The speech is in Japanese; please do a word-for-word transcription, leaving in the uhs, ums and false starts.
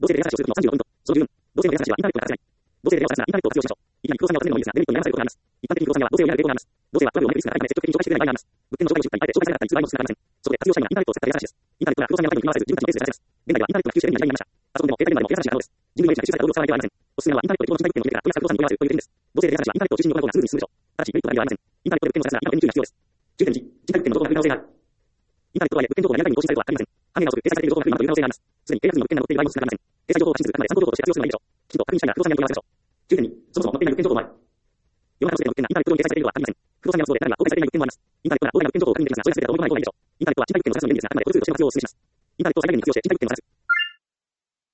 同性でレアサーチをするときのさんじゅうごポイント。そのじゅうよん、同性のレアサーチはインターネットを活用しない。同性でレアサーチならインターネットを活用しましょう。いきなり不動産を集めるのもいいですが、デメリットに悩まされることがあります。一般的に不動産屋は同性をやる傾向があります。同性はトラブルを招くリスクが高いので積極的に紹介してくれない場合があります。物件の紹介に失敗、あえて紹介されなかったり、通売もつながりません。そこで活用したいのがインターネットを使ったレアサーチです。インターネットが不動産屋の中に振り回されず、自分たちのペースで探します。現在ではインターネットが普及して便利な時代になりました。パソコンでも携帯電話でもレアサーチが可能です。人類の命に接する際はどうですか？人類のレアサーチが可能です。おすすめはインターネットで不動産売買をやめません。おすすめはインターネットで不動産売買をやめるという点です。同性でレアサーチはインターネットを中心に行うことがスムーズに進むでしょう。ただし、メリットとなるのは、お客さんによる要請が少ないためです。同性でレアサーチはインターネットを中心に行うことがスムーズに進むでしょう。ただし、メリットとなるのは、お客さんによる要請が少ないためです。インターネットで物件を探すなら今のうちに注意が必要です。重点いち、賃貸物件の情報が不明な更新がある。インターネットとはいえ、物件情報がリアルタイムに更新されることはありません。半年が遅く、掲載されている情報が不今という可能性があります。すでに契約済みの物件が載っている場合も少なくありません。掲載情報を信じず、あくまで参考情報として活用するのがいいでしょう。きちんと確認したいが不動産屋に問い合わせましょう。重点に、そもそも載っていない物件情報もある。世の中のすべての物件がインターネット上に掲載されているのはありません。不動産屋の都合で誰が公開されていない物件もあります。インターネットが大きな物件情報を確認できますが、そういうのすべては思い込まない方がいいでしょう。インターネットは賃貸物件を探すのに便利ですが、あくまでごつごつを使用するべします。インターネットを最大限に活用して賃貸物件を探す。